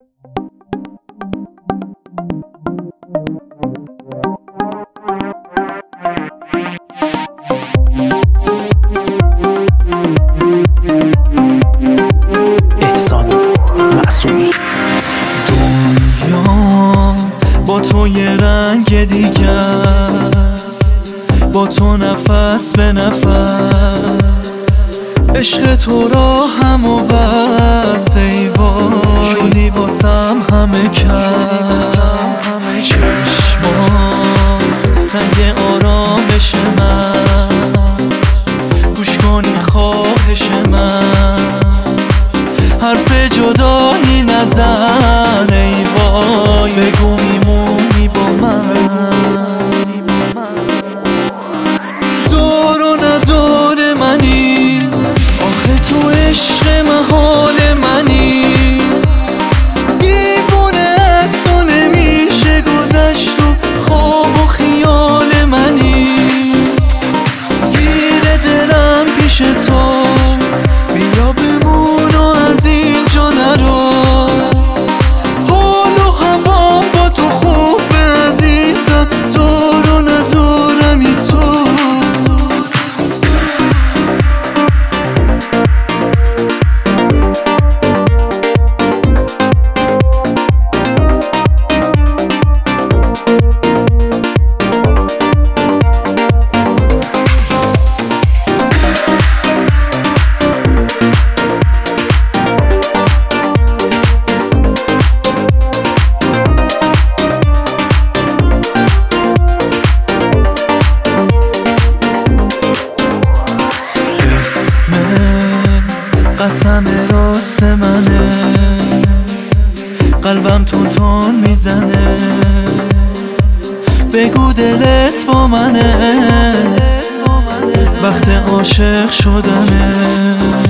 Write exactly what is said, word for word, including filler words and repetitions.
احسان معصومی. دنیا با تو یه رنگ دیگه است، با تو نفس به نفس، عشق تو را هم و بس. ای وای شدی واسم همه کم، چشمات رنگ آرامش من، گوش کنی خواهش من، حرف جدایی نزن. ای وای بگو میمونی با من، دار و ندار منی، آخه تو عشق محال منی، دیوونه از تو نمیشه گذشت و خواب و خیال منی، گیر دلم پیش تو، بیا بمون و از اینجا نرو، حال و هوا با تو خوبه عزیزم، دار و ندارمی تو. قسم راست منه، قلبم تون تون میزنه، بگو دلت با منه، وقت عاشق شدنه.